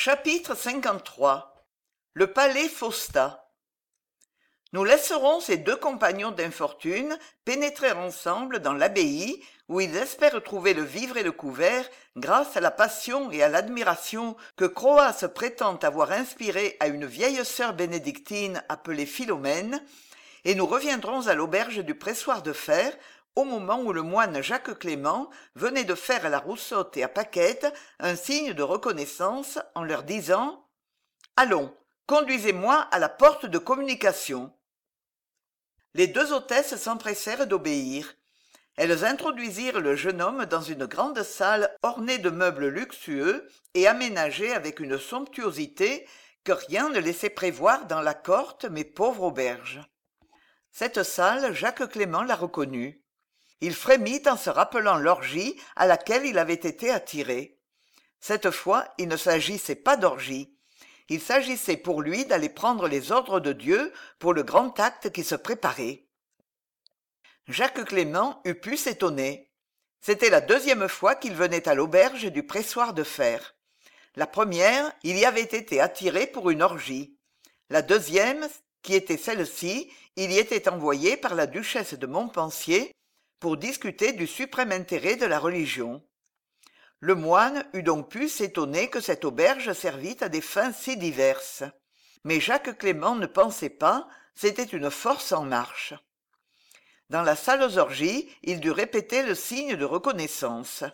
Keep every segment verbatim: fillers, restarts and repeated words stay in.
Chapitre cinquante-trois. Le palais Fausta. Nous laisserons ces deux compagnons d'infortune pénétrer ensemble dans l'abbaye où ils espèrent trouver le vivre et le couvert grâce à la passion et à l'admiration que Croas prétend avoir inspirées à une vieille sœur bénédictine appelée Philomène, et nous reviendrons à l'auberge du pressoir de fer au moment où le moine Jacques Clément venait de faire à la Roussotte et à Paquette un signe de reconnaissance en leur disant « Allons, conduisez-moi à la porte de communication ». Les deux hôtesses s'empressèrent d'obéir. Elles introduisirent le jeune homme dans une grande salle ornée de meubles luxueux et aménagée avec une somptuosité que rien ne laissait prévoir dans la courte mais pauvre auberge. Cette salle, Jacques Clément la reconnut. Il frémit en se rappelant l'orgie à laquelle il avait été attiré. Cette fois, il ne s'agissait pas d'orgie. Il s'agissait pour lui d'aller prendre les ordres de Dieu pour le grand acte qui se préparait. Jacques Clément eût pu s'étonner. C'était la deuxième fois qu'il venait à l'auberge du pressoir de fer. La première, il y avait été attiré pour une orgie. La deuxième, qui était celle-ci, il y était envoyé par la duchesse de Montpensier pour discuter du suprême intérêt de la religion. Le moine eût donc pu s'étonner que cette auberge servît à des fins si diverses. Mais Jacques Clément ne pensait pas, c'était une force en marche. Dans la salle aux orgies, il dut répéter le signe de reconnaissance.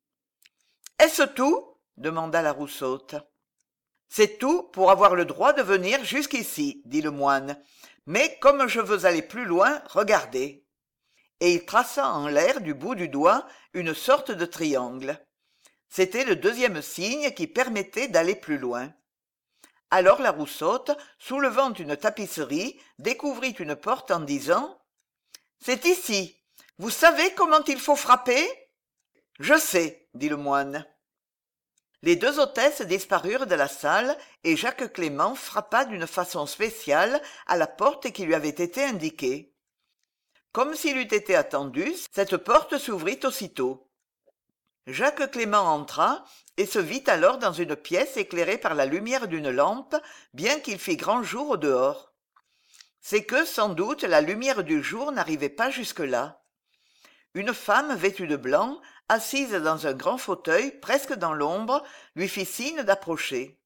« Est-ce tout ?» demanda la Roussotte. « C'est tout pour avoir le droit de venir jusqu'ici, » dit le moine. « Mais comme je veux aller plus loin, regardez. » Et il traça en l'air du bout du doigt une sorte de triangle. C'était le deuxième signe qui permettait d'aller plus loin. Alors la Roussotte, soulevant une tapisserie, découvrit une porte en disant « C'est ici. Vous savez comment il faut frapper ?»« Je sais, » dit le moine. Les deux hôtesses disparurent de la salle et Jacques Clément frappa d'une façon spéciale à la porte qui lui avait été indiquée. Comme s'il eût été attendu, cette porte s'ouvrit aussitôt. Jacques Clément entra et se vit alors dans une pièce éclairée par la lumière d'une lampe, bien qu'il fît grand jour au dehors. C'est que, sans doute, la lumière du jour n'arrivait pas jusque-là. Une femme vêtue de blanc, assise dans un grand fauteuil, presque dans l'ombre, lui fit signe d'approcher.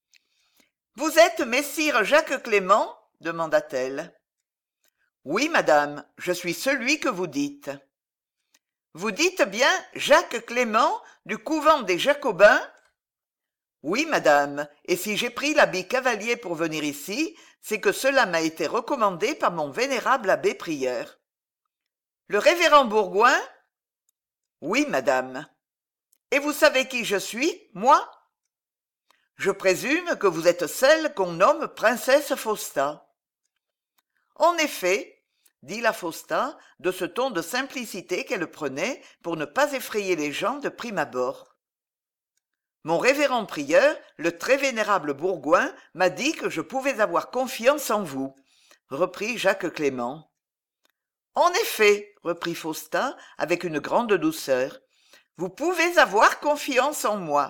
« Vous êtes messire Jacques Clément ?» demanda-t-elle. « Oui, madame, je suis celui que vous dites. »« Vous dites bien Jacques Clément, du couvent des Jacobins ?»« Oui, madame, et si j'ai pris l'habit cavalier pour venir ici, c'est que cela m'a été recommandé par mon vénérable abbé prieur. »« Le révérend Bourgoin ?»« Oui, madame. »« Et vous savez qui je suis, moi ?»« Je présume que vous êtes celle qu'on nomme princesse Fausta. »« En effet, » dit la Fausta, de ce ton de simplicité qu'elle prenait pour ne pas effrayer les gens de prime abord. « Mon révérend prieur, le très vénérable Bourgoin, m'a dit que je pouvais avoir confiance en vous, » reprit Jacques Clément. « En effet, » reprit Fausta avec une grande douceur, « vous pouvez avoir confiance en moi. »«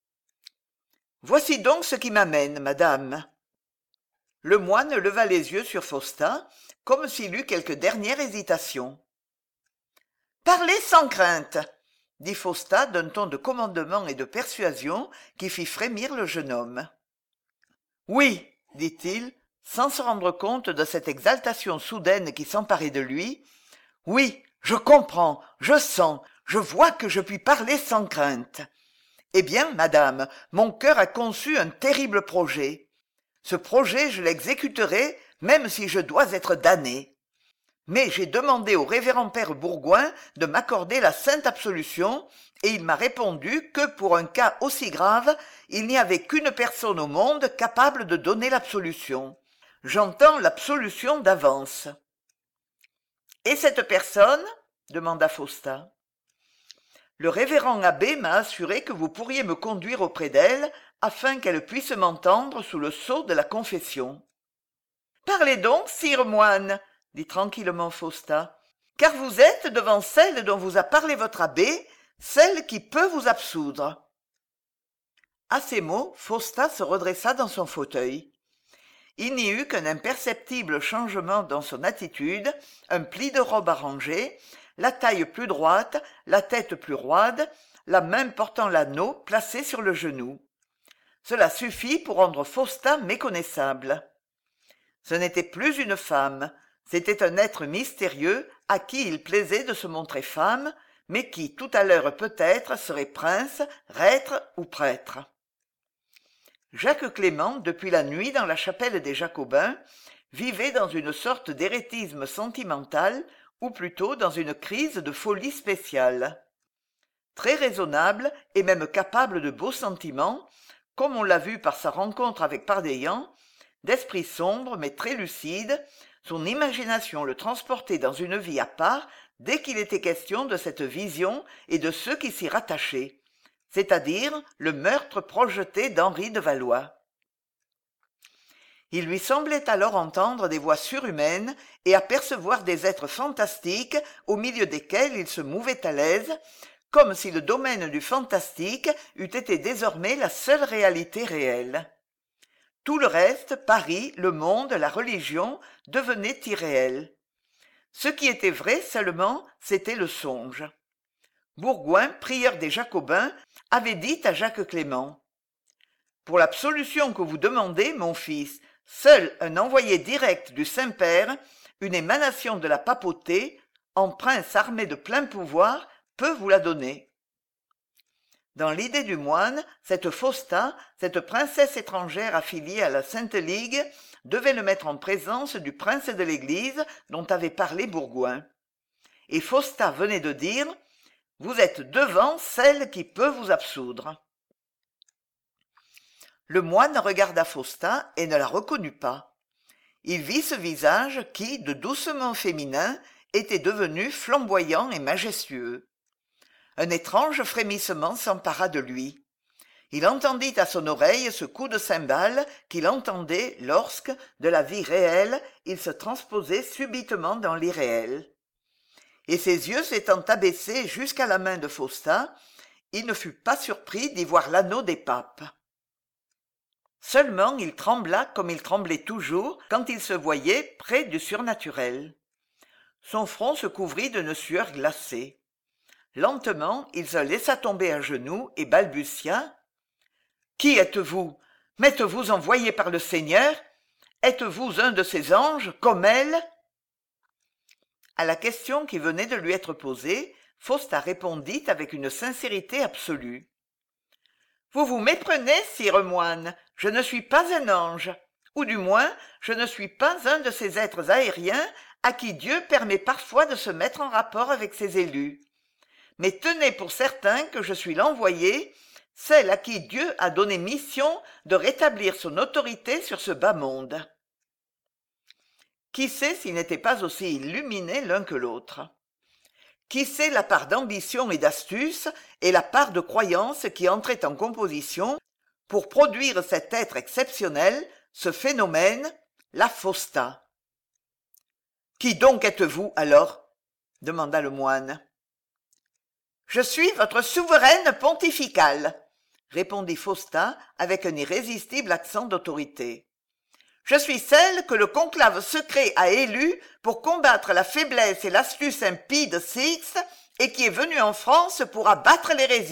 Voici donc ce qui m'amène, madame. » Le moine leva les yeux sur Fausta, comme s'il eut quelque dernière hésitation. « Parlez sans crainte, » dit Fausta d'un ton de commandement et de persuasion qui fit frémir le jeune homme. « Oui, » dit-il, sans se rendre compte de cette exaltation soudaine qui s'emparait de lui, « oui, je comprends, je sens, je vois que je puis parler sans crainte. Eh bien, madame, mon cœur a conçu un terrible projet. Ce projet, je l'exécuterai, même si je dois être damné. Mais j'ai demandé au révérend père Bourgoin de m'accorder la sainte absolution, et il m'a répondu que, pour un cas aussi grave, il n'y avait qu'une personne au monde capable de donner l'absolution. J'entends l'absolution d'avance. »« Et cette personne ?» demanda Fausta. « Le révérend abbé m'a assuré que vous pourriez me conduire auprès d'elle, afin qu'elle puisse m'entendre sous le sceau de la confession. »« Parlez donc, sire moine, » dit tranquillement Fausta, « car vous êtes devant celle dont vous a parlé votre abbé, celle qui peut vous absoudre. » À ces mots, Faustin se redressa dans son fauteuil. Il n'y eut qu'un imperceptible changement dans son attitude, un pli de robe arrangé, la taille plus droite, la tête plus roide, la main portant l'anneau placé sur le genou. Cela suffit pour rendre Faustin méconnaissable. Ce n'était plus une femme, c'était un être mystérieux à qui il plaisait de se montrer femme, mais qui tout à l'heure peut-être serait prince, reître ou prêtre. Jacques Clément, depuis la nuit dans la chapelle des Jacobins, vivait dans une sorte d'éréthisme sentimental, ou plutôt dans une crise de folie spéciale. Très raisonnable et même capable de beaux sentiments, comme on l'a vu par sa rencontre avec Pardaillan, d'esprit sombre mais très lucide, son imagination le transportait dans une vie à part dès qu'il était question de cette vision et de ceux qui s'y rattachaient, c'est-à-dire le meurtre projeté d'Henri de Valois. Il lui semblait alors entendre des voix surhumaines et apercevoir des êtres fantastiques au milieu desquels il se mouvait à l'aise, comme si le domaine du fantastique eût été désormais la seule réalité réelle. Tout le reste, Paris, le monde, la religion, devenait irréel. Ce qui était vrai seulement, c'était le songe. Bourgoin, prieur des Jacobins, avait dit à Jacques Clément : « Pour l'absolution que vous demandez, mon fils, seul un envoyé direct du Saint-Père, une émanation de la papauté, en prince armé de plein pouvoir, peut vous la donner. » Dans l'idée du moine, cette Fausta, cette princesse étrangère affiliée à la Sainte Ligue, devait le mettre en présence du prince de l'Église dont avait parlé Bourgoin. Et Fausta venait de dire : « Vous êtes devant celle qui peut vous absoudre. » Le moine regarda Fausta et ne la reconnut pas. Il vit ce visage qui, de doucement féminin, était devenu flamboyant et majestueux. Un étrange frémissement s'empara de lui. Il entendit à son oreille ce coup de cymbale qu'il entendait lorsque, de la vie réelle, il se transposait subitement dans l'irréel. Et ses yeux s'étant abaissés jusqu'à la main de Fausta, il ne fut pas surpris d'y voir l'anneau des papes. Seulement il trembla comme il tremblait toujours quand il se voyait près du surnaturel. Son front se couvrit d'une sueur glacée. Lentement, il se laissa tomber à genoux et balbutia : « Qui êtes-vous ? M'êtes-vous envoyé par le Seigneur ? Êtes-vous un de ces anges, comme elle ?» À la question qui venait de lui être posée, Fausta répondit avec une sincérité absolue. « Vous vous méprenez, sire moine, je ne suis pas un ange, ou du moins, je ne suis pas un de ces êtres aériens à qui Dieu permet parfois de se mettre en rapport avec ses élus. Mais tenez pour certain que je suis l'envoyé, celle à qui Dieu a donné mission de rétablir son autorité sur ce bas monde. » Qui sait s'ils n'étaient pas aussi illuminés l'un que l'autre ? Qui sait la part d'ambition et d'astuce et la part de croyance qui entrait en composition pour produire cet être exceptionnel, ce phénomène, la Fausta. « Qui donc êtes-vous, alors ?» demanda le moine. « Je suis votre souveraine pontificale, » répondit Fausta avec un irrésistible accent d'autorité. « Je suis celle que le conclave secret a élue pour combattre la faiblesse et l'astuce impie de Sixte et qui est venue en France pour abattre l'hérésie. »«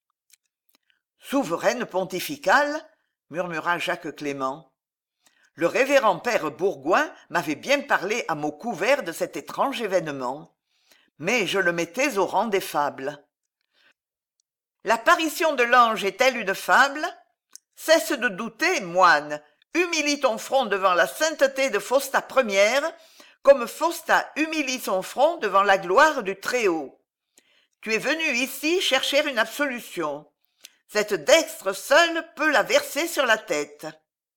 Souveraine pontificale » murmura Jacques Clément. « Le révérend père Bourgoin m'avait bien parlé à mots couverts de cet étrange événement. Mais je le mettais au rang des fables. L'apparition de l'ange est-elle une fable ? Cesse de douter, moine, humilie ton front devant la sainteté de Fausta première, comme Fausta humilie son front devant la gloire du Très-Haut. Tu es venu ici chercher une absolution. Cette dextre seule peut la verser sur la tête.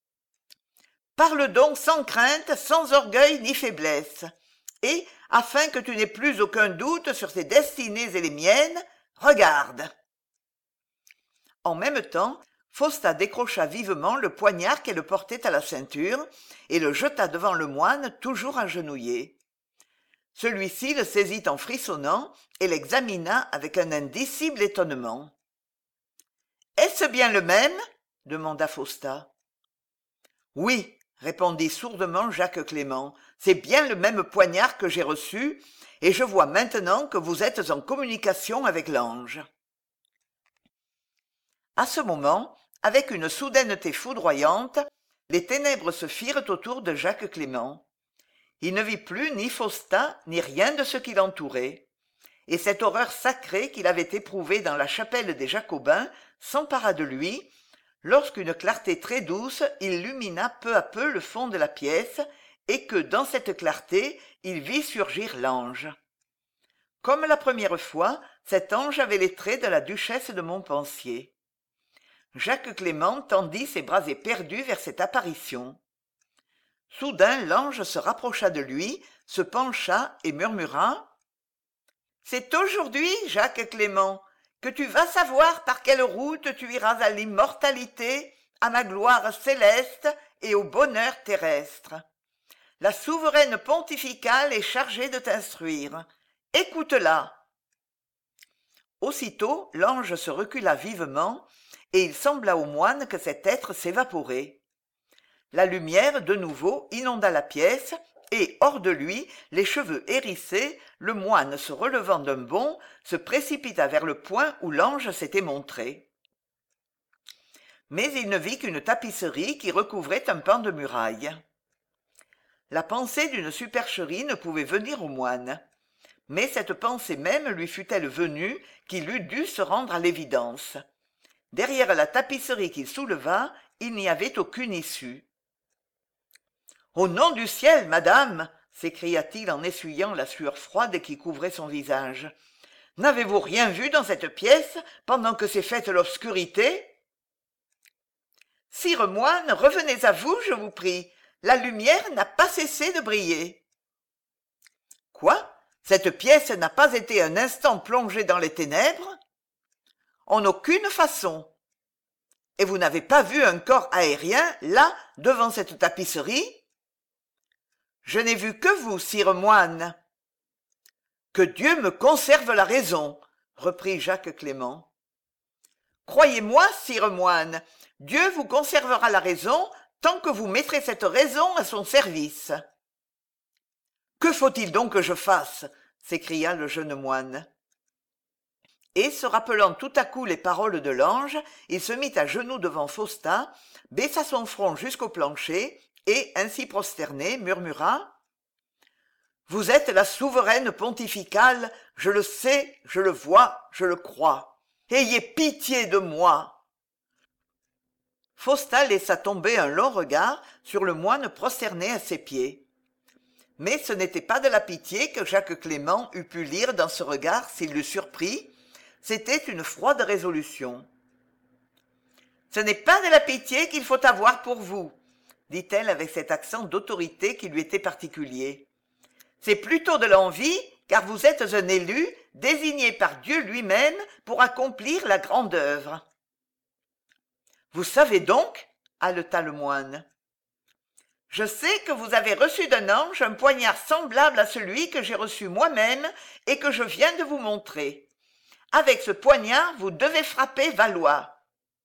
Parle donc sans crainte, sans orgueil ni faiblesse, et, afin que tu n'aies plus aucun doute sur tes destinées et les miennes, regarde. » En même temps, Fausta décrocha vivement le poignard qu'elle portait à la ceinture et le jeta devant le moine toujours agenouillé. Celui-ci le saisit en frissonnant et l'examina avec un indicible étonnement. « Est-ce Est-ce bien le même demanda Faustin. Oui, répondit sourdement Jacques Clément, c'est bien le même poignard que j'ai reçu, et je vois maintenant que vous êtes en communication avec l'ange. À ce moment, avec une soudaineté foudroyante, les ténèbres se firent autour de Jacques Clément. Il ne vit plus ni Faustin ni rien de ce qui l'entourait, et cette horreur sacrée qu'il avait éprouvée dans la chapelle des Jacobins s'empara de lui, lorsqu'une clarté très douce illumina peu à peu le fond de la pièce, et que, dans cette clarté, il vit surgir l'ange. Comme la première fois, cet ange avait les traits de la duchesse de Montpensier. Jacques Clément tendit ses bras éperdus vers cette apparition. Soudain l'ange se rapprocha de lui, se pencha et murmura « C'est aujourd'hui, Jacques Clément, que tu vas savoir par quelle route tu iras à l'immortalité, à ma gloire céleste et au bonheur terrestre. La souveraine pontificale est chargée de t'instruire. Écoute-la. » Aussitôt l'ange se recula vivement, et il sembla au moine que cet être s'évaporait. La lumière, de nouveau, inonda la pièce, et, hors de lui, les cheveux hérissés, le moine, se relevant d'un bond, se précipita vers le point où l'ange s'était montré. Mais il ne vit qu'une tapisserie qui recouvrait un pan de muraille. La pensée d'une supercherie ne pouvait venir au moine. Mais cette pensée même lui fût-elle venue, qu'il eût dû se rendre à l'évidence. Derrière la tapisserie qu'il souleva, il n'y avait aucune issue. « Au nom du ciel, madame !» s'écria-t-il en essuyant la sueur froide qui couvrait son visage. « N'avez-vous rien vu dans cette pièce pendant que s'est faite l'obscurité ?»« Sire moine, revenez à vous, je vous prie. La lumière n'a pas cessé de briller. »« Quoi ? Cette pièce n'a pas été un instant plongée dans les ténèbres ? » ?»« En aucune façon. Et vous n'avez pas vu un corps aérien, là, devant cette tapisserie ? » ?»« Je n'ai vu que vous, sire moine. »« Que Dieu me conserve la raison, » reprit Jacques Clément. « Croyez-moi, sire moine, Dieu vous conservera la raison tant que vous mettrez cette raison à son service. »« Que faut-il donc que je fasse ?» s'écria le jeune moine. Et, se rappelant tout à coup les paroles de l'ange, il se mit à genoux devant Faustin, baissa son front jusqu'au plancher, et, ainsi prosterné, murmura « Vous êtes la souveraine pontificale, je le sais, je le vois, je le crois. Ayez pitié de moi !» Faustin laissa tomber un long regard sur le moine prosterné à ses pieds. Mais ce n'était pas de la pitié que Jacques Clément eût pu lire dans ce regard s'il l'eût surpris, c'était une froide résolution. « Ce n'est pas de la pitié qu'il faut avoir pour vous, » dit-elle avec cet accent d'autorité qui lui était particulier. « C'est plutôt de l'envie, car vous êtes un élu, désigné par Dieu lui-même pour accomplir la grande œuvre. »« Vous savez donc, » haleta le moine. « Je sais que vous avez reçu d'un ange un poignard semblable à celui que j'ai reçu moi-même et que je viens de vous montrer. Avec ce poignard, vous devez frapper Valois. »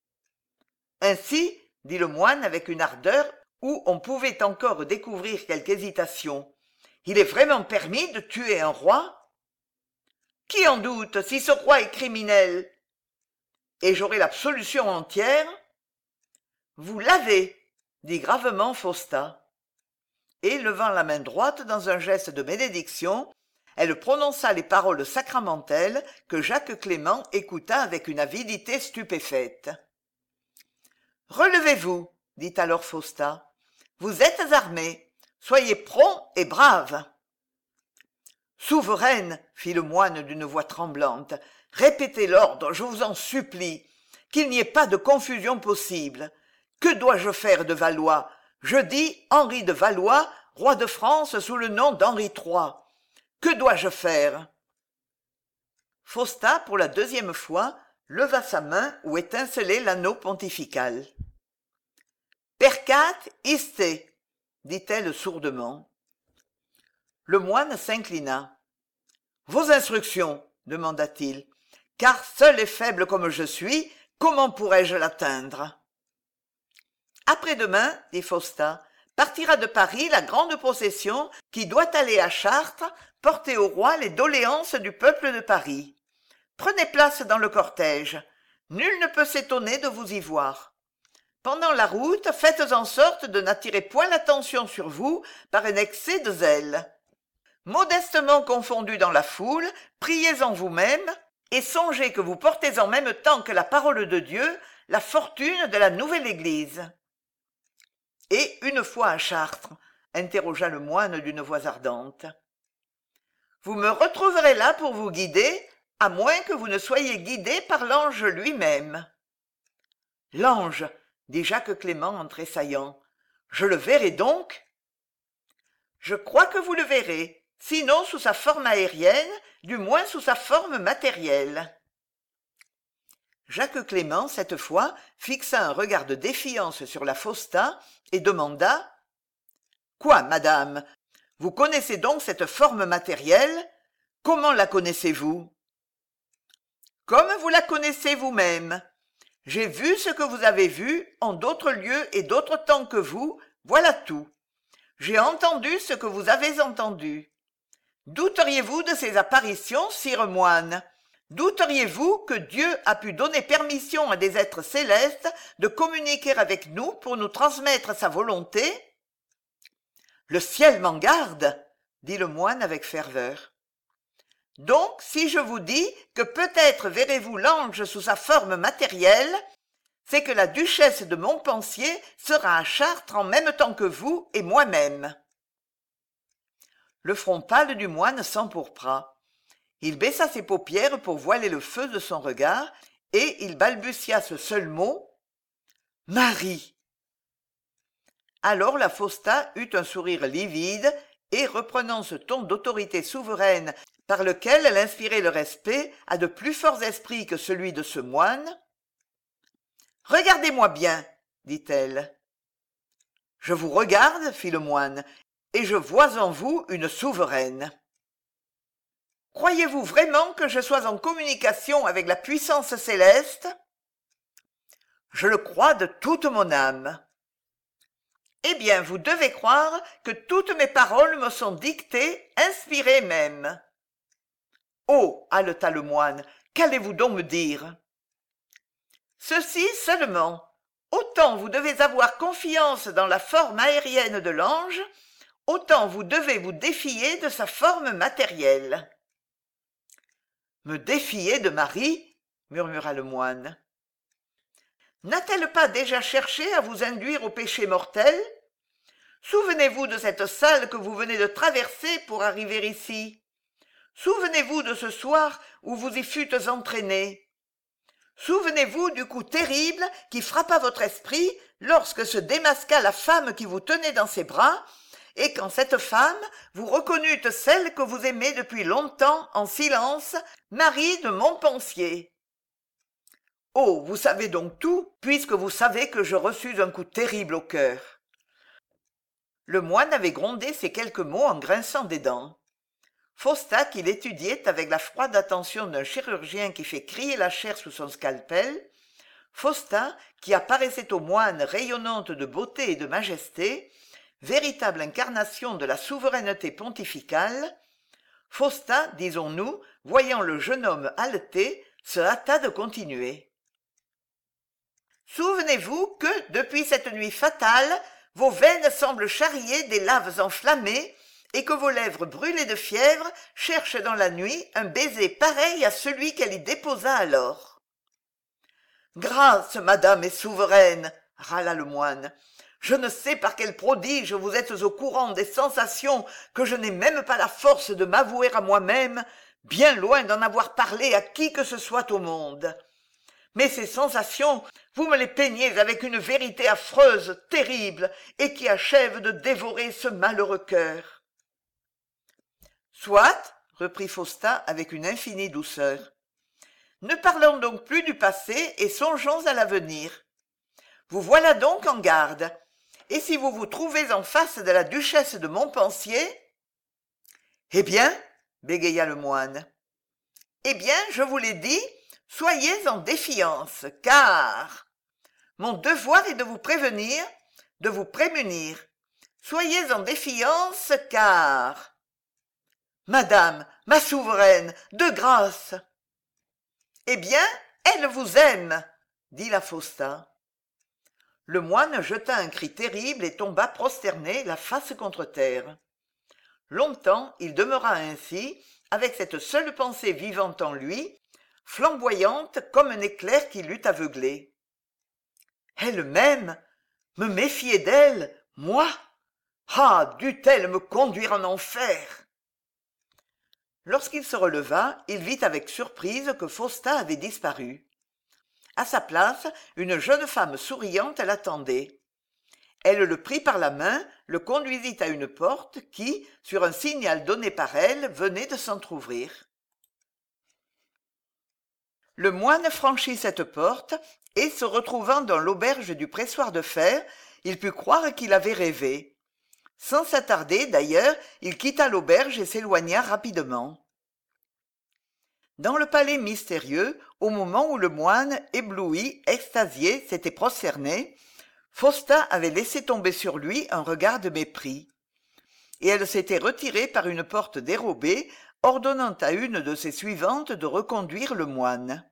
Ainsi, dit le moine avec une ardeur où on pouvait encore découvrir quelque hésitation, il est vraiment permis de tuer un roi ? Qui en doute, si ce roi est criminel ? Et j'aurai l'absolution entière ? Vous l'avez, dit gravement Faustin. Et, levant la main droite dans un geste de bénédiction, elle prononça les paroles sacramentelles que Jacques Clément écouta avec une avidité stupéfaite. « Relevez-vous, dit alors Faustin. Vous êtes armés. Soyez prompts et braves. »« Souveraine, fit le moine d'une voix tremblante, répétez l'ordre, je vous en supplie. Qu'il n'y ait pas de confusion possible. Que dois-je faire de Valois ? Je dis Henri de Valois, roi de France sous le nom d'Henri trois. Que dois-je faire ? Faustin, pour la deuxième fois, leva sa main où étincelait l'anneau pontifical. « Percat iste » dit-elle sourdement. Le moine s'inclina. « Vos instructions » demanda-t-il, « car seul et faible comme je suis, Comment pourrais-je l'atteindre? Après-demain, dit Faustin, partira de Paris la grande procession qui doit aller à Chartres porter au roi les doléances du peuple de Paris. Prenez place dans le cortège. Nul ne peut s'étonner de vous y voir. Pendant la route, faites en sorte de n'attirer point l'attention sur vous par un excès de zèle. Modestement confondus dans la foule, priez en vous-même et songez que vous portez en même temps que la parole de Dieu la fortune de la nouvelle Église. Et une fois à Chartres, interrogea le moine d'une voix ardente. Vous me retrouverez là pour vous guider, à moins que vous ne soyez guidé par l'ange lui-même. L'ange, dit Jacques Clément en tressaillant, je le verrai donc? Je crois que vous le verrez, sinon sous sa forme aérienne, du moins sous sa forme matérielle. Jacques Clément, cette fois, fixa un regard de défiance sur la Fausta et demanda « Quoi, madame? Vous connaissez donc cette forme matérielle? Comment la connaissez-vous » Comme vous la connaissez vous-même. J'ai vu ce que vous avez vu en d'autres lieux et d'autres temps que vous, voilà tout. J'ai entendu ce que vous avez entendu. Douteriez-vous de ces apparitions, sire moine? Douteriez-vous que Dieu a pu donner permission à des êtres célestes de communiquer avec nous pour nous transmettre sa volonté? Le ciel m'en garde, dit le moine avec ferveur. Donc, si je vous dis que peut-être verrez-vous l'ange sous sa forme matérielle, c'est que la duchesse de Montpensier sera à Chartres en même temps que vous et moi-même. Le front pâle du moine s'empourpra. Il baissa ses paupières pour voiler le feu de son regard, et il balbutia ce seul mot « Marie !» Alors la Fausta eut un sourire livide, et reprenant ce ton d'autorité souveraine par lequel elle inspirait le respect à de plus forts esprits que celui de ce moine, « Regardez-moi bien, dit-elle. « Je vous regarde, fit le moine, et je vois en vous une souveraine. Croyez-vous vraiment que je sois en communication avec la puissance céleste? Je le crois de toute mon âme. Eh bien, vous devez croire que toutes mes paroles me sont dictées, inspirées même. Oh, haleta le moine, qu'allez-vous donc me dire? Ceci seulement. Autant vous devez avoir confiance dans la forme aérienne de l'ange, autant vous devez vous défier de sa forme matérielle. Me défier de Marie, murmura le moine. N'a-t-elle pas déjà cherché à vous induire au péché mortel? Souvenez-vous de cette salle que vous venez de traverser pour arriver ici. Souvenez-vous de ce soir où vous y fûtes entraîné. Souvenez-vous du coup terrible qui frappa votre esprit lorsque se démasqua la femme qui vous tenait dans ses bras, et quand cette femme, vous reconnûtes celle que vous aimez depuis longtemps en silence, Marie de Montpensier. Oh, vous savez donc tout, puisque vous savez que je reçus un coup terrible au cœur. Le moine avait grondé ces quelques mots en grinçant des dents. Faustin, qui l'étudiait avec la froide attention d'un chirurgien qui fait crier la chair sous son scalpel, Faustin, qui apparaissait au moine rayonnante de beauté et de majesté, véritable incarnation de la souveraineté pontificale, Faustin, disons-nous, voyant le jeune homme haleter, se hâta de continuer. Souvenez-vous que, depuis cette nuit fatale, vos veines semblent charrier des laves enflammées et que vos lèvres brûlées de fièvre cherchent dans la nuit un baiser pareil à celui qu'elle y déposa alors. « Grâce, madame et souveraine !» râla le moine. « Je ne sais par quel prodige vous êtes au courant des sensations que je n'ai même pas la force de m'avouer à moi-même, bien loin d'en avoir parlé à qui que ce soit au monde. Mais ces sensations, vous me les peignez avec une vérité affreuse, terrible, et qui achève de dévorer ce malheureux cœur. » Soit, reprit Faustin avec une infinie douceur. Ne parlons donc plus du passé et songeons à l'avenir. Vous voilà donc en garde. Et si vous vous trouvez en face de la duchesse de Montpensier? Eh bien, bégaya le moine. Eh bien, je vous l'ai dit, soyez en défiance, car mon devoir est de vous prévenir, de vous prémunir. Soyez en défiance, car madame, ma souveraine, de grâce. Eh bien, elle vous aime, dit la Fausta. Le moine jeta un cri terrible et tomba prosterné, la face contre terre. Longtemps il demeura ainsi, avec cette seule pensée vivante en lui, flamboyante comme un éclair qui l'eût aveuglé. Elle m'aime, me méfier d'elle, moi? Ah, dût-elle me conduire en enfer? Lorsqu'il se releva, il vit avec surprise que Fausta avait disparu. À sa place, une jeune femme souriante l'attendait. Elle le prit par la main, le conduisit à une porte qui, sur un signal donné par elle, venait de s'entr'ouvrir. Le moine franchit cette porte et, se retrouvant dans l'auberge du pressoir de fer, il put croire qu'il avait rêvé. Sans s'attarder, d'ailleurs, il quitta l'auberge et s'éloigna rapidement. Dans le palais mystérieux, au moment où le moine, ébloui, extasié, s'était prosterné, Fausta avait laissé tomber sur lui un regard de mépris. Et elle s'était retirée par une porte dérobée, ordonnant à une de ses suivantes de reconduire le moine.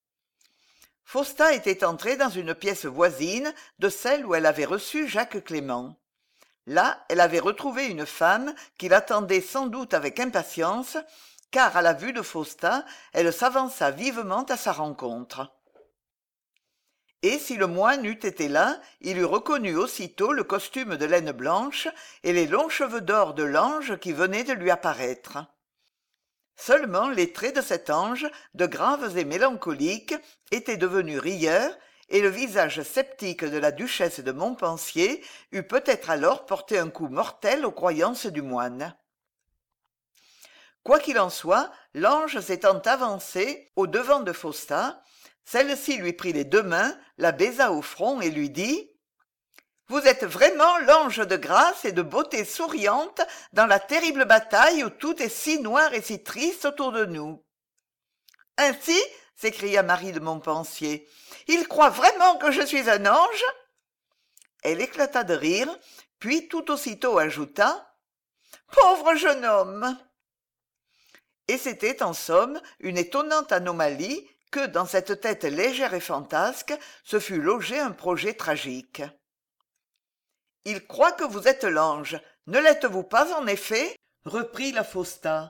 Fausta était entrée dans une pièce voisine de celle où elle avait reçu Jacques Clément. Là, elle avait retrouvé une femme qui l'attendait sans doute avec impatience, car à la vue de Fausta, elle s'avança vivement à sa rencontre. Et si le moine eût été là, il eût reconnu aussitôt le costume de laine blanche et les longs cheveux d'or de l'ange qui venaient de lui apparaître. Seulement les traits de cet ange, de graves et mélancoliques, étaient devenus rieurs, et le visage sceptique de la duchesse de Montpensier eût peut-être alors porté un coup mortel aux croyances du moine. Quoi qu'il en soit, l'ange s'étant avancé au-devant de Fausta, celle-ci lui prit les deux mains, la baisa au front et lui dit « Vous êtes vraiment l'ange de grâce et de beauté souriante dans la terrible bataille où tout est si noir et si triste autour de nous. » « Ainsi, s'écria Marie de Montpensier, il croit vraiment que je suis un ange ?» Elle éclata de rire, puis tout aussitôt ajouta « Pauvre jeune homme !» Et c'était en somme une étonnante anomalie que, dans cette tête légère et fantasque, se fût logé un projet tragique. « Il croit que vous êtes l'ange, ne l'êtes-vous pas en effet ?» reprit la Fausta.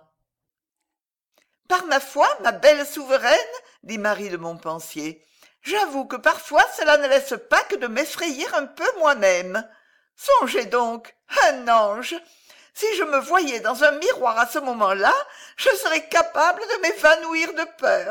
« Par ma foi, ma belle souveraine, dit Marie de Montpensier, j'avoue que parfois cela ne laisse pas que de m'effrayer un peu moi-même. Songez donc, un ange! Si je me voyais dans un miroir à ce moment-là, je serais capable de m'évanouir de peur. »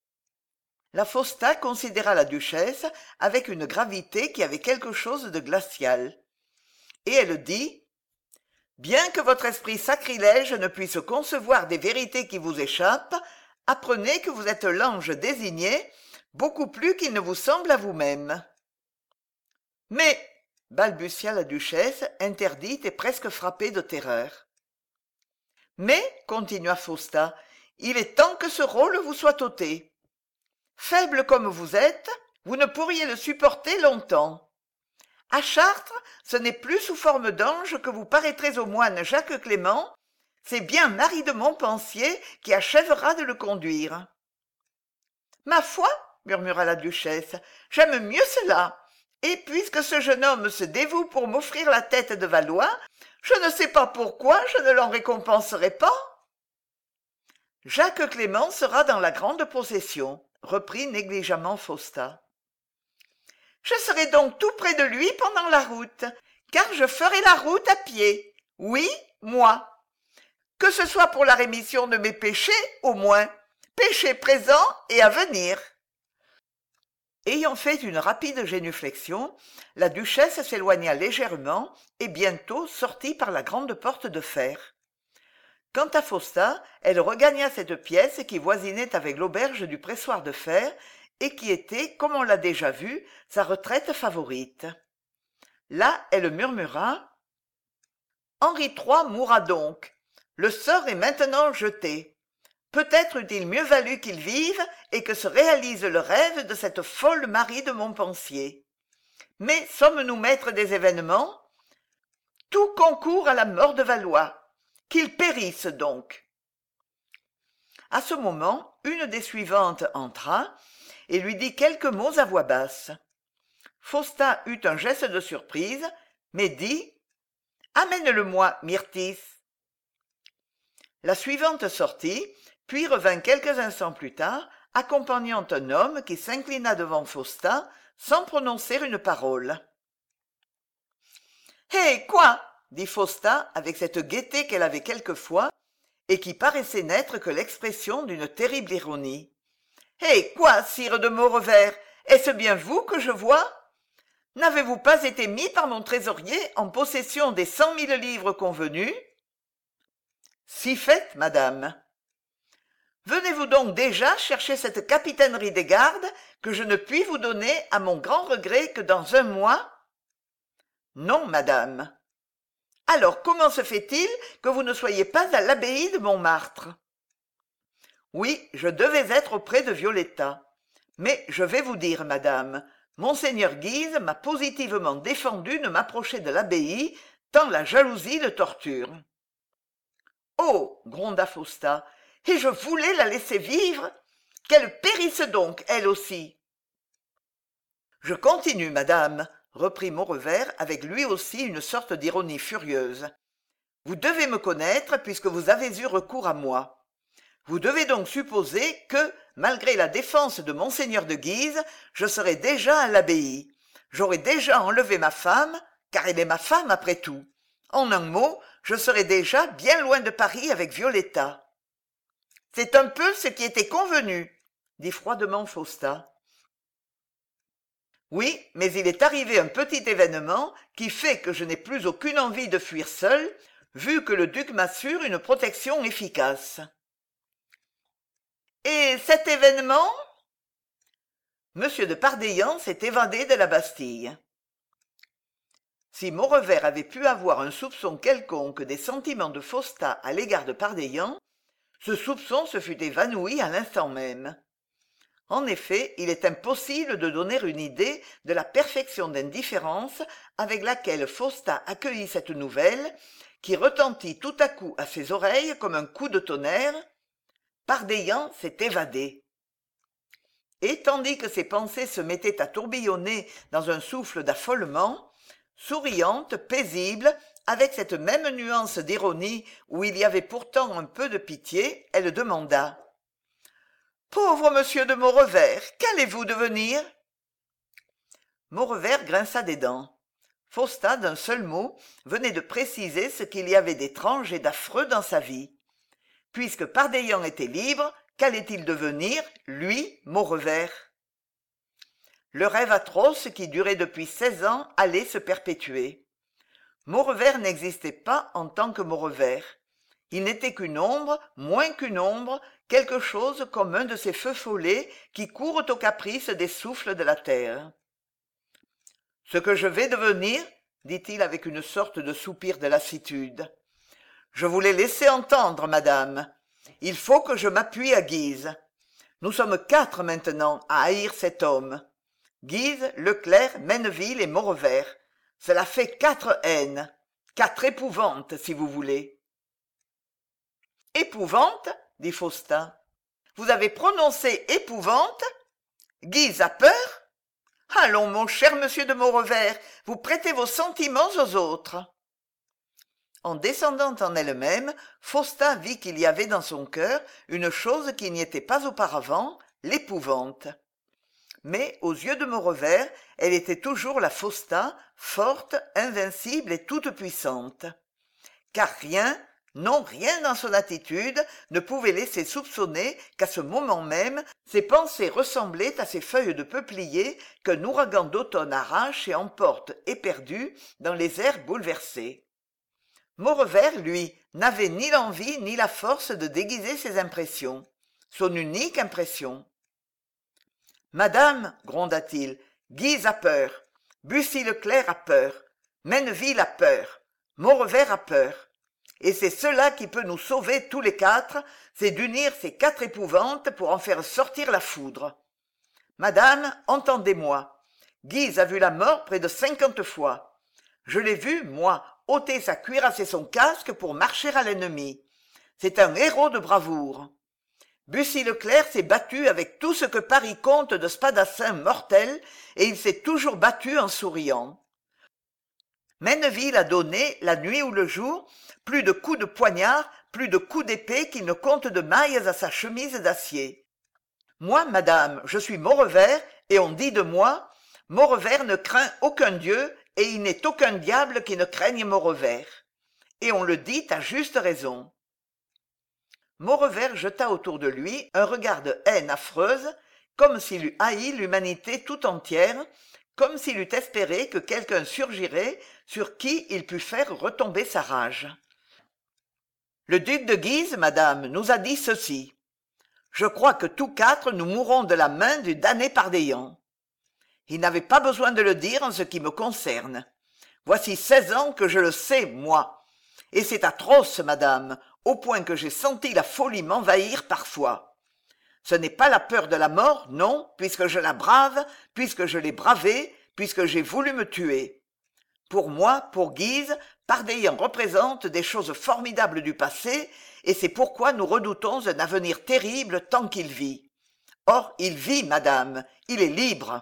La Fausta considéra la duchesse avec une gravité qui avait quelque chose de glacial. Et elle dit « Bien que votre esprit sacrilège ne puisse concevoir des vérités qui vous échappent, apprenez que vous êtes l'ange désigné, beaucoup plus qu'il ne vous semble à vous-même. » « Mais, balbutia la duchesse, interdite et presque frappée de terreur. « Mais, continua Fausta, il est temps que ce rôle vous soit ôté. Faible comme vous êtes, vous ne pourriez le supporter longtemps. À Chartres, ce n'est plus sous forme d'ange que vous paraîtrez au moine Jacques Clément, c'est bien Marie de Montpensier qui achèvera de le conduire. »« Ma foi, murmura la duchesse, j'aime mieux cela. Et puisque ce jeune homme se dévoue pour m'offrir la tête de Valois, je ne sais pas pourquoi je ne l'en récompenserai pas. »« Jacques Clément sera dans la grande procession, » reprit négligemment Fausta. « Je serai donc tout près de lui pendant la route, car je ferai la route à pied. Oui, moi. Que ce soit pour la rémission de mes péchés, au moins, péchés présents et à venir. » Ayant fait une rapide génuflexion, la duchesse s'éloigna légèrement et bientôt sortit par la grande porte de fer. Quant à Fausta, elle regagna cette pièce qui voisinait avec l'auberge du pressoir de fer et qui était, comme on l'a déjà vu, sa retraite favorite. Là, elle murmura « Henri trois mourra donc. Le sort est maintenant jeté. Peut-être eût-il mieux valu qu'il vive et que se réalise le rêve de cette folle Marie de Montpensier. Mais sommes-nous maîtres des événements? Tout concourt à la mort de Valois. Qu'il périsse donc. À ce moment, une des suivantes entra et lui dit quelques mots à voix basse. Faustin eut un geste de surprise, mais dit « Amène-le-moi, Myrtis !» La suivante sortit, puis revint quelques instants plus tard, accompagnant un homme qui s'inclina devant Faustin sans prononcer une parole. « Hé, quoi ?» dit Faustin avec cette gaieté qu'elle avait quelquefois et qui paraissait n'être que l'expression d'une terrible ironie. « Hé, quoi, sire de Maurevert, est-ce bien vous que je vois ? N'avez-vous pas été mis par mon trésorier en possession des cent mille livres convenus ? » « Si fait, madame. » « Venez-vous donc déjà chercher cette capitainerie des gardes que je ne puis vous donner à mon grand regret que dans un mois ? » « Non, madame. » « Alors comment se fait-il que vous ne soyez pas à l'abbaye de Montmartre ? » « Oui, je devais être auprès de Violetta. Mais je vais vous dire, madame, monseigneur Guise m'a positivement défendu de m'approcher de l'abbaye, tant la jalousie le torture. »« Oh !» gronda Faustin, « et je voulais la laisser vivre. Qu'elle périsse donc, elle aussi. » « Je continue, madame, » reprit Maurevert avec lui aussi une sorte d'ironie furieuse. « Vous devez me connaître puisque vous avez eu recours à moi. Vous devez donc supposer que, malgré la défense de monseigneur de Guise, je serai déjà à l'abbaye. J'aurai déjà enlevé ma femme, car elle est ma femme après tout. En un mot, je serai déjà bien loin de Paris avec Violetta. »« C'est un peu ce qui était convenu, » dit froidement Faustin. « Oui, mais il est arrivé un petit événement qui fait que je n'ai plus aucune envie de fuir seul, vu que le duc m'assure une protection efficace. »« Et cet événement ?» Monsieur de Pardeillan s'est évadé de la Bastille. Si Maurevert avait pu avoir un soupçon quelconque des sentiments de Faustin à l'égard de Pardeillan, ce soupçon se fût évanoui à l'instant même. En effet, il est impossible de donner une idée de la perfection d'indifférence avec laquelle Faustin accueillit cette nouvelle, qui retentit tout à coup à ses oreilles comme un coup de tonnerre. Pardeillan s'est évadé. Et tandis que ses pensées se mettaient à tourbillonner dans un souffle d'affolement, souriante, paisible, avec cette même nuance d'ironie où il y avait pourtant un peu de pitié, elle demanda « Pauvre monsieur de Maurevert, qu'allez-vous devenir ?» Maurevert grinça des dents. Faustin, d'un seul mot, venait de préciser ce qu'il y avait d'étrange et d'affreux dans sa vie. Puisque Pardeillan était libre, qu'allait-il devenir, lui, Maurevert ? Le rêve atroce qui durait depuis seize ans allait se perpétuer. Maurevert n'existait pas en tant que Maurevert. Il n'était qu'une ombre, moins qu'une ombre, quelque chose comme un de ces feux follets qui courent au caprice des souffles de la terre. « Ce que je vais devenir, dit-il avec une sorte de soupir de lassitude. Je vous l'ai laissé entendre, madame. Il faut que je m'appuie à Guise. Nous sommes quatre maintenant à haïr cet homme. Guise, Leclerc, Menneville et Maurevert. Cela fait quatre haines, quatre épouvantes, si vous voulez. » Épouvante, dit Faustin. Vous avez prononcé épouvante ? Guise a peur ? Allons, mon cher monsieur de Maurevert, vous prêtez vos sentiments aux autres. En descendant en elle-même, Faustin vit qu'il y avait dans son cœur une chose qui n'y était pas auparavant, l'épouvante. Mais aux yeux de Maurevert, elle était toujours la Faustin, forte, invincible et toute-puissante. Car rien, non rien dans son attitude ne pouvait laisser soupçonner qu'à ce moment même ses pensées ressemblaient à ces feuilles de peuplier qu'un ouragan d'automne arrache et emporte éperdues dans les airs bouleversés. Maurevert, lui, n'avait ni l'envie ni la force de déguiser ses impressions, son unique impression. « Madame, gronda-t-il, Guise a peur, Bussy Leclerc a peur, Menneville a peur, Maurevert a peur. Et c'est cela qui peut nous sauver tous les quatre, c'est d'unir ces quatre épouvantes pour en faire sortir la foudre. Madame, entendez-moi. Guise a vu la mort près de cinquante fois. Je l'ai vu, moi, ôter sa cuirasse et son casque pour marcher à l'ennemi. C'est un héros de bravoure. Bussy Leclerc s'est battu avec tout ce que Paris compte de spadassins mortels, et il s'est toujours battu en souriant. Menneville a donné, la nuit ou le jour, plus de coups de poignard, plus de coups d'épée qu'il ne compte de mailles à sa chemise d'acier. Moi, madame, je suis Maurevert, et on dit de moi, Maurevert ne craint aucun dieu, et il n'est aucun diable qui ne craigne Maurevert. Et on le dit à juste raison. Maurevert jeta autour de lui un regard de haine affreuse, comme s'il eût haï l'humanité tout entière, comme s'il eût espéré que quelqu'un surgirait sur qui il pût faire retomber sa rage. Le duc de Guise, madame, nous a dit ceci. Je crois que tous quatre nous mourrons de la main du damné Pardaillan. Il n'avait pas besoin de le dire en ce qui me concerne. Voici seize ans que je le sais, moi. Et c'est atroce, madame, au point que j'ai senti la folie m'envahir parfois. Ce n'est pas la peur de la mort, non, puisque je la brave, puisque je l'ai bravée, puisque j'ai voulu me tuer. Pour moi, pour Guise, Pardaillan représente des choses formidables du passé, et c'est pourquoi nous redoutons un avenir terrible tant qu'il vit. Or, il vit, madame, il est libre.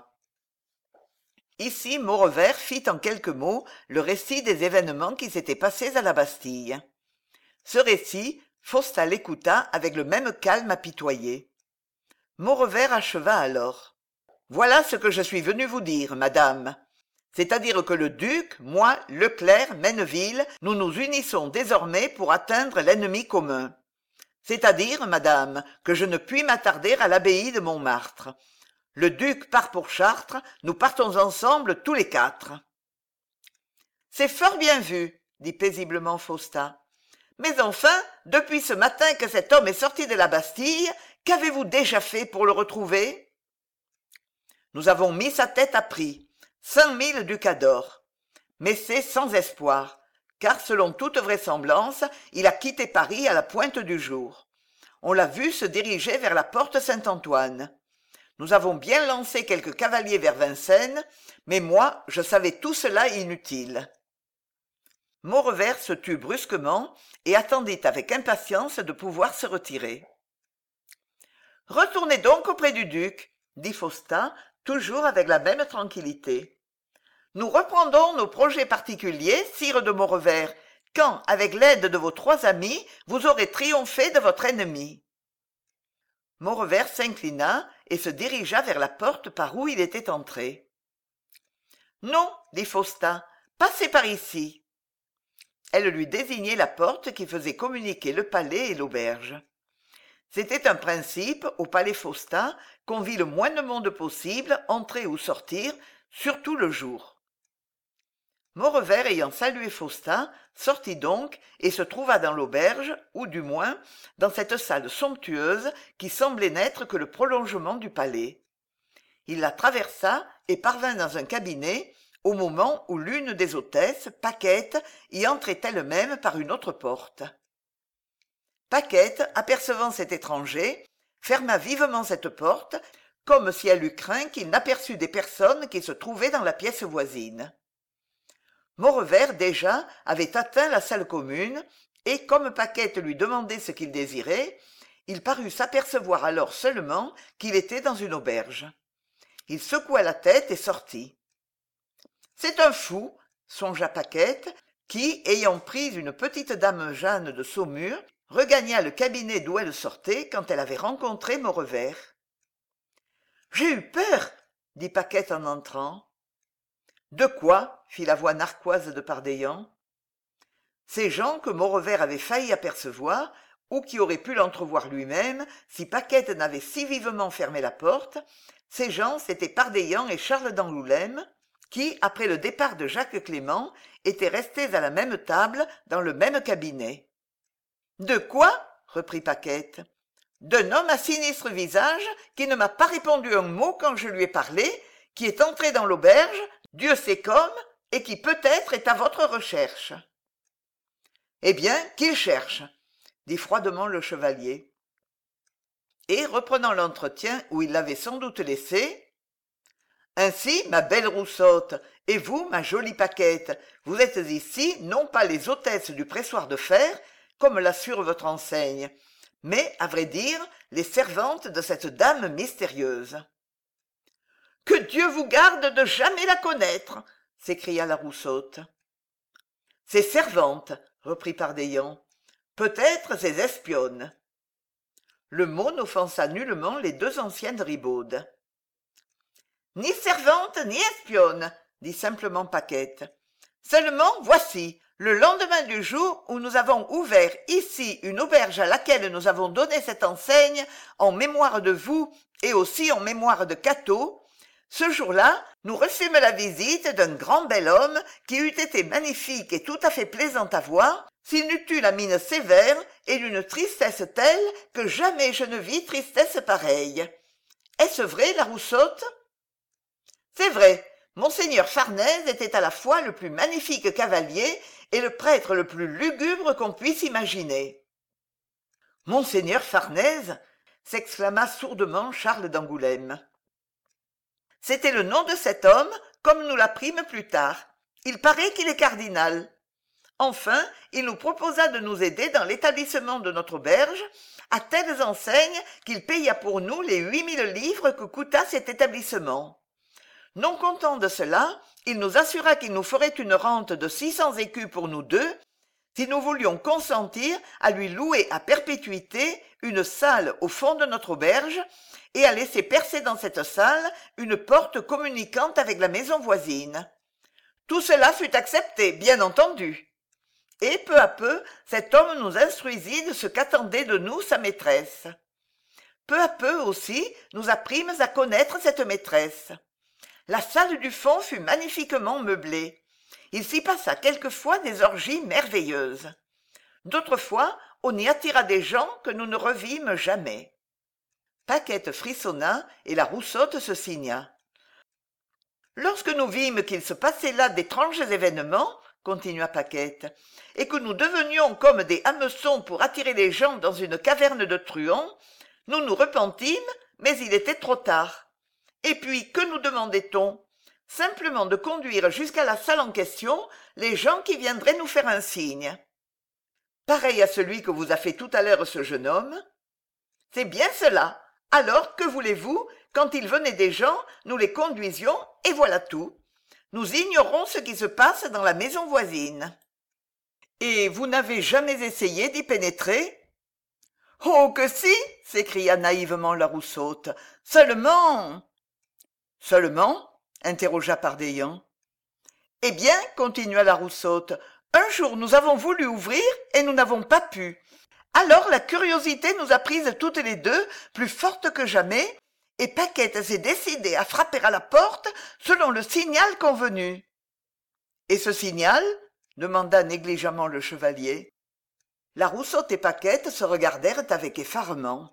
Ici, Maurevert fit en quelques mots le récit des événements qui s'étaient passés à la Bastille. Ce récit, Faustin l'écouta avec le même calme apitoyé. Maurevert acheva alors. « Voilà ce que je suis venu vous dire, madame. C'est-à-dire que le duc, moi, Leclerc, Menneville, nous nous unissons désormais pour atteindre l'ennemi commun. C'est-à-dire, madame, que je ne puis m'attarder à l'abbaye de Montmartre. Le duc part pour Chartres, nous partons ensemble tous les quatre. »« C'est fort bien vu, » dit paisiblement Faustin. « Mais enfin, depuis ce matin que cet homme est sorti de la Bastille, qu'avez-vous déjà fait pour le retrouver ?»« Nous avons mis sa tête à prix, cinq mille ducats d'or. Mais c'est sans espoir, car selon toute vraisemblance, il a quitté Paris à la pointe du jour. On l'a vu se diriger vers la porte Saint-Antoine. Nous avons bien lancé quelques cavaliers vers Vincennes, mais moi, je savais tout cela inutile. » Maurevert se tut brusquement et attendit avec impatience de pouvoir se retirer. « Retournez donc auprès du duc, » dit Faustin, toujours avec la même tranquillité. « Nous reprendrons nos projets particuliers, sire de Maurevert, quand, avec l'aide de vos trois amis, vous aurez triomphé de votre ennemi. » Maurevert s'inclina et se dirigea vers la porte par où il était entré. « Non, » dit Faustin, « passez par ici. » Elle lui désignait la porte qui faisait communiquer le palais et l'auberge. C'était un principe, au palais Faustin, qu'on vit le moins de monde possible entrer ou sortir, surtout le jour. Maurevert ayant salué Faustin, sortit donc et se trouva dans l'auberge, ou du moins dans cette salle somptueuse qui semblait n'être que le prolongement du palais. Il la traversa et parvint dans un cabinet, au moment où l'une des hôtesses, Paquette, y entrait elle-même par une autre porte. Paquette, apercevant cet étranger, ferma vivement cette porte, comme si elle eût craint qu'il n'aperçût des personnes qui se trouvaient dans la pièce voisine. Maurevert, déjà, avait atteint la salle commune, et comme Paquette lui demandait ce qu'il désirait, il parut s'apercevoir alors seulement qu'il était dans une auberge. Il secoua la tête et sortit. C'est un fou, songea Paquette, qui, ayant pris une petite dame Jeanne de Saumur, regagna le cabinet d'où elle sortait quand elle avait rencontré Maurevert. « J'ai eu peur, » dit Paquette en entrant. « De quoi ?» fit la voix narquoise de Pardaillan. Ces gens que Maurevert avait failli apercevoir, ou qui auraient pu l'entrevoir lui-même, si Paquette n'avait si vivement fermé la porte, ces gens, c'étaient Pardaillan et Charles d'Angoulême, qui, après le départ de Jacques Clément, étaient restés à la même table dans le même cabinet. « De quoi ?» reprit Paquette. « D'un homme à sinistre visage qui ne m'a pas répondu un mot quand je lui ai parlé, qui est entré dans l'auberge, Dieu sait comme, et qui peut-être est à votre recherche. » Eh bien, qu'il cherche, dit froidement le chevalier. Et, reprenant l'entretien où il l'avait sans doute laissé, ainsi, ma belle Roussotte, et vous, ma jolie Paquette, vous êtes ici, non pas les hôtesses du pressoir de fer, comme l'assure votre enseigne, mais, à vrai dire, les servantes de cette dame mystérieuse. Que Dieu vous garde de jamais la connaître, s'écria la Roussotte. Ces servantes, reprit Pardaillan, peut-être ces espionnes. Le mot n'offensa nullement les deux anciennes ribaudes. Ni servante, ni espionne, dit simplement Paquette. Seulement, voici, le lendemain du jour où nous avons ouvert ici une auberge à laquelle nous avons donné cette enseigne en mémoire de vous et aussi en mémoire de Cato, ce jour-là, nous reçûmes la visite d'un grand bel homme qui eût été magnifique et tout à fait plaisant à voir s'il n'eût eu la mine sévère et d'une tristesse telle que jamais je ne vis tristesse pareille. Est-ce vrai, la Roussotte? C'est vrai, monseigneur Farnèse était à la fois le plus magnifique cavalier et le prêtre le plus lugubre qu'on puisse imaginer. Monseigneur Farnèse, s'exclama sourdement Charles d'Angoulême. C'était le nom de cet homme, comme nous l'apprîmes plus tard. Il paraît qu'il est cardinal. Enfin, il nous proposa de nous aider dans l'établissement de notre auberge, à telles enseignes qu'il paya pour nous les huit mille livres que coûta cet établissement. Non content de cela, il nous assura qu'il nous ferait une rente de six cents écus pour nous deux, si nous voulions consentir à lui louer à perpétuité une salle au fond de notre auberge et à laisser percer dans cette salle une porte communiquant avec la maison voisine. Tout cela fut accepté, bien entendu. Et peu à peu, cet homme nous instruisit de ce qu'attendait de nous sa maîtresse. Peu à peu aussi, nous apprîmes à connaître cette maîtresse. La salle du fond fut magnifiquement meublée. Il s'y passa quelquefois des orgies merveilleuses. D'autres fois, on y attira des gens que nous ne revîmes jamais. Paquette frissonna et la Roussotte se signa. Lorsque nous vîmes qu'il se passait là d'étranges événements, continua Paquette, et que nous devenions comme des hameçons pour attirer les gens dans une caverne de truands, nous nous repentîmes, mais il était trop tard. Et puis, que nous demandait-on? Simplement de conduire jusqu'à la salle en question les gens qui viendraient nous faire un signe. Pareil à celui que vous a fait tout à l'heure ce jeune homme. C'est bien cela. Alors, que voulez-vous? Quand il venait des gens, nous les conduisions, et voilà tout. Nous ignorons ce qui se passe dans la maison voisine. Et vous n'avez jamais essayé d'y pénétrer? Oh, que si! S'écria naïvement la Roussotte. Seulement... Seulement? Interrogea Pardaillan. Eh bien, continua la Roussotte, un jour nous avons voulu ouvrir et nous n'avons pas pu. Alors la curiosité nous a prises toutes les deux, plus fortes que jamais, et Paquette s'est décidée à frapper à la porte selon le signal convenu. Et ce signal? Demanda négligemment le chevalier. La Roussotte et Paquette se regardèrent avec effarement.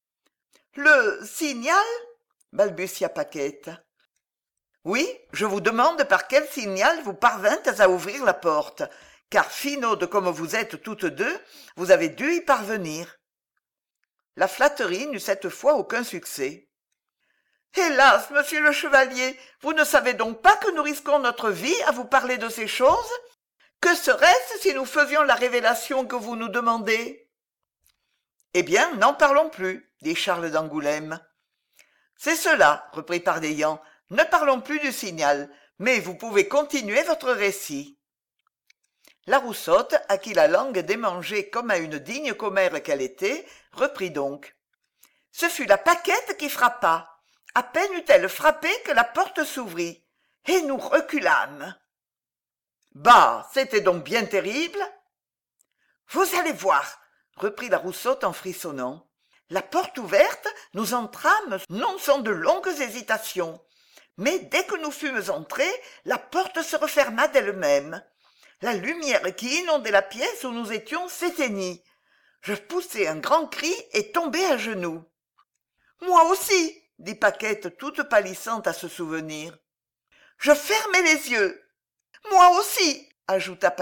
Le signal? Balbutia Paquette. Oui, je vous demande par quel signal vous parvîntes à ouvrir la porte, car finaude comme vous êtes toutes deux, vous avez dû y parvenir. La flatterie n'eut cette fois aucun succès. Hélas, monsieur le chevalier, vous ne savez donc pas que nous risquons notre vie à vous parler de ces choses? Que serait-ce si nous faisions la révélation que vous nous demandez? Eh bien, n'en parlons plus, dit Charles d'Angoulême. C'est cela, reprit Pardaillan. Ne parlons plus du signal, mais vous pouvez continuer votre récit. La Roussotte, à qui la langue démangeait comme à une digne commère qu'elle était, reprit donc. Ce fut la Paquette qui frappa. À peine eut-elle frappé que la porte s'ouvrit, et nous reculâmes. Bah, c'était donc bien terrible. Vous allez voir, reprit la Roussotte en frissonnant. La porte ouverte, nous entrâmes non sans de longues hésitations. Mais dès que nous fûmes entrés, la porte se referma d'elle-même. La lumière qui inondait la pièce où nous étions s'éteignit. Je poussai un grand cri et tombai à genoux. « Moi aussi !» dit Paquette, toute pâlissante à ce souvenir. Je fermai les yeux. « Moi aussi !»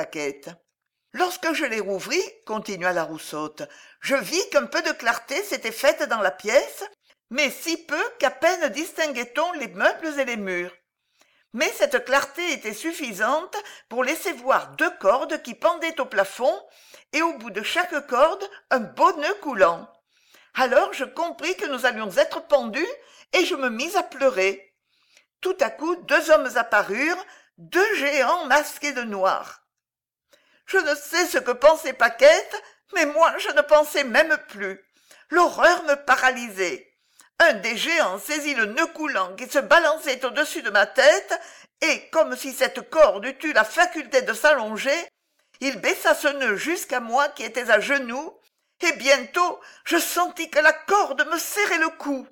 ajouta Paquette. Lorsque je les rouvris, continua la Roussaute, je vis qu'un peu de clarté s'était faite dans la pièce, mais si peu qu'à peine distinguait-on les meubles et les murs. Mais cette clarté était suffisante pour laisser voir deux cordes qui pendaient au plafond, et au bout de chaque corde un beau nœud coulant. Alors je compris que nous allions être pendus, et je me mis à pleurer. Tout à coup deux hommes apparurent, deux géants masqués de noir. Je ne sais ce que pensait Paquette, mais moi je ne pensais même plus. L'horreur me paralysait. Un des géants saisit le nœud coulant qui se balançait au-dessus de ma tête, et, comme si cette corde eût eu la faculté de s'allonger, il baissa ce nœud jusqu'à moi qui étais à genoux, et bientôt je sentis que la corde me serrait le cou.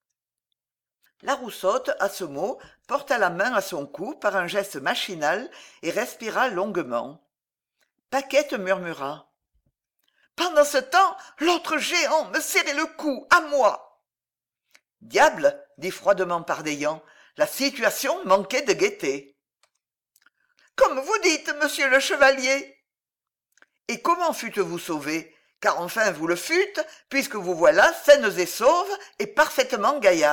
La Roussaute, à ce mot, porta la main à son cou par un geste machinal et respira longuement. Paquette murmura. « Pendant ce temps, l'autre géant me serrait le cou, à moi. » Diable, dit froidement Pardaillan, la situation manquait de gaieté. « Comme vous dites, monsieur le chevalier. »« Et comment fûtes-vous sauvé ? Car enfin vous le fûtes, puisque vous voilà saines et sauves et parfaitement gaillardes. »«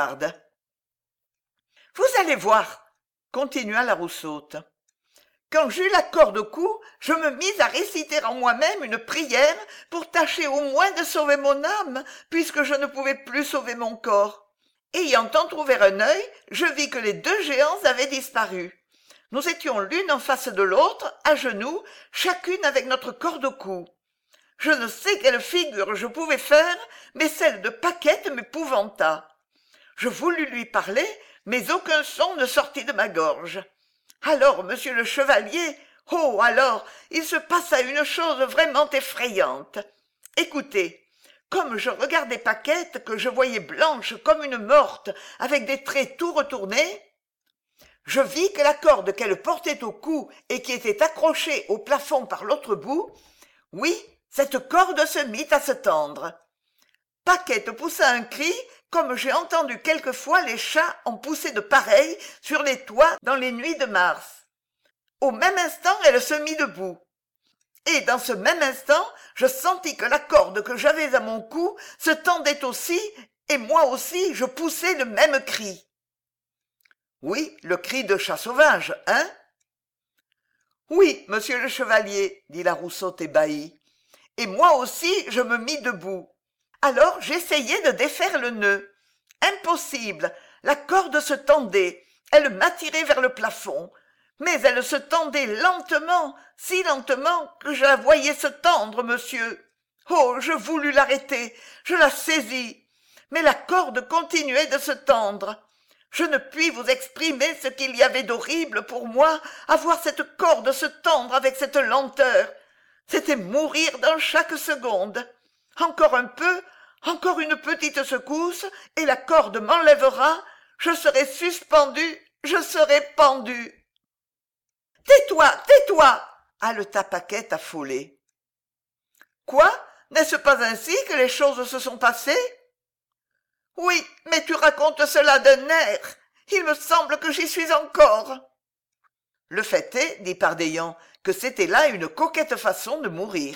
Vous allez voir, continua la Roussaute. Quand j'eus la corde au cou, je me mis à réciter en moi-même une prière pour tâcher au moins de sauver mon âme, puisque je ne pouvais plus sauver mon corps. Ayant entrouvert un œil, je vis que les deux géants avaient disparu. Nous étions l'une en face de l'autre, à genoux, chacune avec notre corde au cou. Je ne sais quelle figure je pouvais faire, mais celle de Paquette m'épouvanta. Je voulus lui parler, mais aucun son ne sortit de ma gorge. Alors, monsieur le chevalier, oh, alors, il se passa une chose vraiment effrayante. Écoutez. Comme je regardais Paquette, que je voyais blanche comme une morte, avec des traits tout retournés, je vis que la corde qu'elle portait au cou et qui était accrochée au plafond par l'autre bout, oui, cette corde se mit à se tendre. Paquette poussa un cri, comme j'ai entendu quelquefois les chats en pousser de pareils sur les toits dans les nuits de mars. Au même instant, elle se mit debout. Et dans ce même instant, je sentis que la corde que j'avais à mon cou se tendait aussi, et moi aussi je poussais le même cri. Oui, le cri de chat sauvage, hein? Oui, monsieur le chevalier, dit la Roussaute ébahie. Et moi aussi je me mis debout. Alors j'essayai de défaire le nœud. Impossible, la corde se tendait, elle m'attirait vers le plafond. Mais elle se tendait lentement, si lentement que je la voyais se tendre, monsieur. Oh, je voulus l'arrêter, je la saisis, mais la corde continuait de se tendre. Je ne puis vous exprimer ce qu'il y avait d'horrible pour moi à voir cette corde se tendre avec cette lenteur. C'était mourir dans chaque seconde. Encore un peu, encore une petite secousse, et la corde m'enlèvera, je serai suspendu, je serai pendu. Tais-toi, tais-toi, haleta Paquette affolée. Quoi, n'est-ce pas ainsi que les choses se sont passées? Oui, mais tu racontes cela d'un air. Il me semble que j'y suis encore. Le fait est, dit Pardaillan, que c'était là une coquette façon de mourir.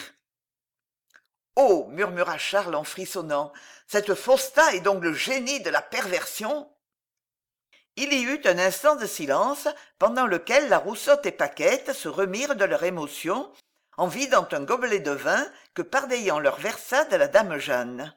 Oh, murmura Charles en frissonnant, cette Fausta est donc le génie de la perversion? Il y eut un instant de silence, pendant lequel la Roussaute et Paquette se remirent de leur émotion, en vidant un gobelet de vin que Pardaillan leur versa de la dame Jeanne.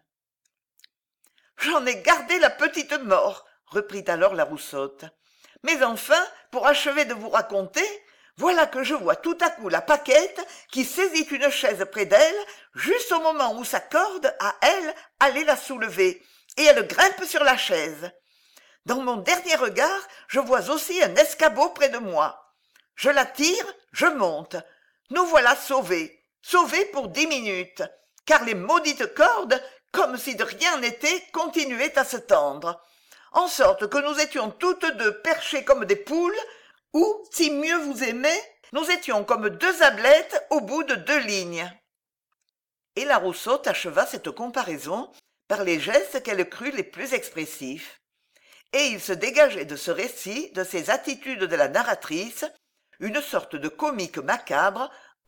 « J'en ai gardé la petite mort, reprit alors la Roussaute. Mais enfin, pour achever de vous raconter, voilà que je vois tout à coup la Paquette qui saisit une chaise près d'elle, juste au moment où sa corde, à elle, allait la soulever, et elle grimpe sur la chaise. Dans mon dernier regard, je vois aussi un escabeau près de moi. Je la tire, je monte. Nous voilà sauvés, sauvés pour dix minutes, car les maudites cordes, comme si de rien n'était, continuaient à se tendre, en sorte que nous étions toutes deux perchées comme des poules, ou, si mieux vous aimez, nous étions comme deux ablettes au bout de deux lignes. Et la Roussaute acheva cette comparaison par les gestes qu'elle crut les plus expressifs. Et il se dégageait de ce récit, de ces attitudes de la narratrice, une sorte de comique macabre,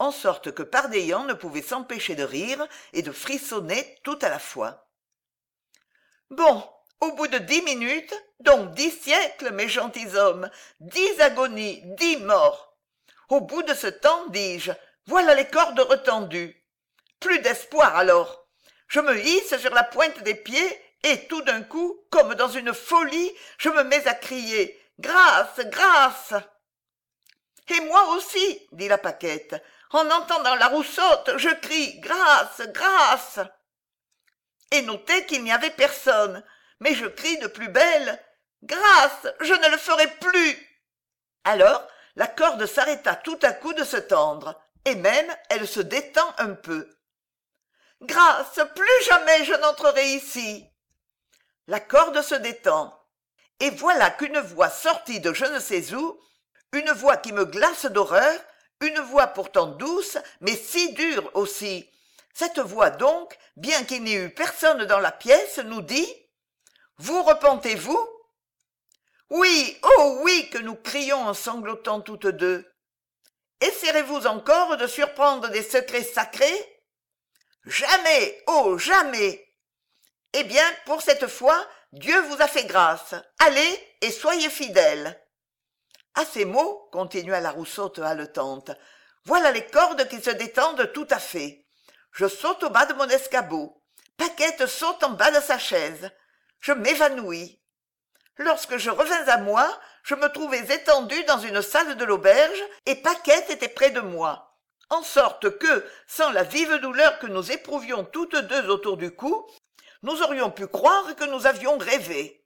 en sorte que Pardaillan ne pouvait s'empêcher de rire et de frissonner tout à la fois. Bon, au bout de dix minutes, donc dix siècles, mes gentilshommes, dix agonies, dix morts. Au bout de ce temps, dis-je, voilà les cordes retendues. Plus d'espoir alors. Je me hisse sur la pointe des pieds et tout d'un coup, comme dans une folie, je me mets à crier « Grâce, grâce !» Et moi aussi, dit la Paquette, en entendant la Roussotte, je crie « Grâce, grâce !» Et notez qu'il n'y avait personne, mais je crie de plus belle « Grâce, je ne le ferai plus !» Alors, la corde s'arrêta tout à coup de se tendre, et même elle se détend un peu. « Grâce, plus jamais je n'entrerai ici !» La corde se détend, et voilà qu'une voix sortit de je ne sais où, une voix qui me glace d'horreur, une voix pourtant douce, mais si dure aussi. Cette voix donc, bien qu'il n'y eût personne dans la pièce, nous dit « Vous repentez-vous » Oui, oh oui, que nous crions en sanglotant toutes deux. Essaierez-vous encore de surprendre des secrets sacrés? Jamais, oh jamais. Eh bien, pour cette fois, Dieu vous a fait grâce. Allez et soyez fidèles. À ces mots, continua la Roussotte haletante, voilà les cordes qui se détendent tout à fait. Je saute au bas de mon escabeau. Paquette saute en bas de sa chaise. Je m'évanouis. Lorsque je revins à moi, je me trouvais étendu dans une salle de l'auberge et Paquette était près de moi. En sorte que, sans la vive douleur que nous éprouvions toutes deux autour du cou, nous aurions pu croire que nous avions rêvé.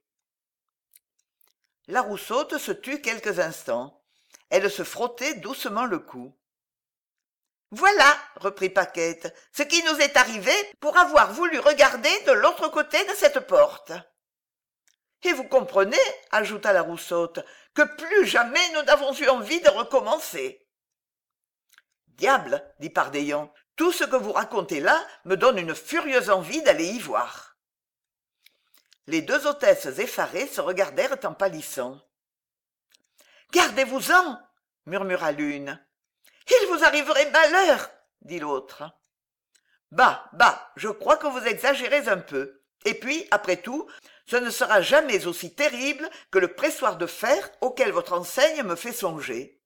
La Roussotte se tut quelques instants. Elle se frottait doucement le cou. « Voilà, reprit Paquette, ce qui nous est arrivé pour avoir voulu regarder de l'autre côté de cette porte. » Et vous comprenez, ajouta la Roussotte, que plus jamais nous n'avons eu envie de recommencer. Diable, dit Pardaillan, tout ce que vous racontez là me donne une furieuse envie d'aller y voir. Les deux hôtesses effarées se regardèrent en pâlissant. Gardez-vous-en, murmura l'une. Il vous arriverait malheur, dit l'autre. Bah, bah, je crois que vous exagérez un peu. Et puis, après tout, ce ne sera jamais aussi terrible que le pressoir de fer auquel votre enseigne me fait songer.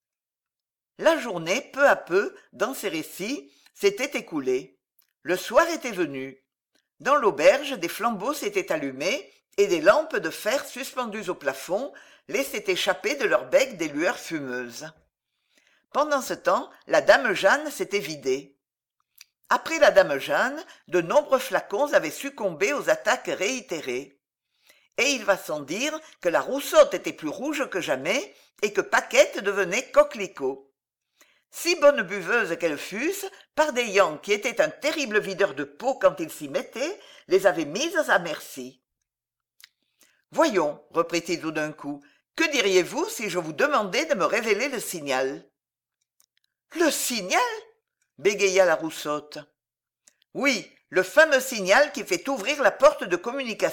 La journée, peu à peu, dans ces récits, s'était écoulée. Le soir était venu. Dans l'auberge, des flambeaux s'étaient allumés et des lampes de fer suspendues au plafond laissaient échapper de leur bec des lueurs fumeuses. Pendant ce temps, la dame Jeanne s'était vidée. Après la dame Jeanne, de nombreux flacons avaient succombé aux attaques réitérées. Et il va sans dire que la Roussotte était plus rouge que jamais et que Paquette devenait coquelicot. Si bonne buveuse qu'elles fussent, Pardaillan, qui était un terrible videur de peau quand il s'y mettait, les avait mises à merci. « Voyons, reprit-il tout d'un coup, que diriez-vous si je vous demandais de me révéler le signal ?» « Le signal ?» bégaya la Roussotte. « Oui, le fameux signal qui fait ouvrir la porte de communication. »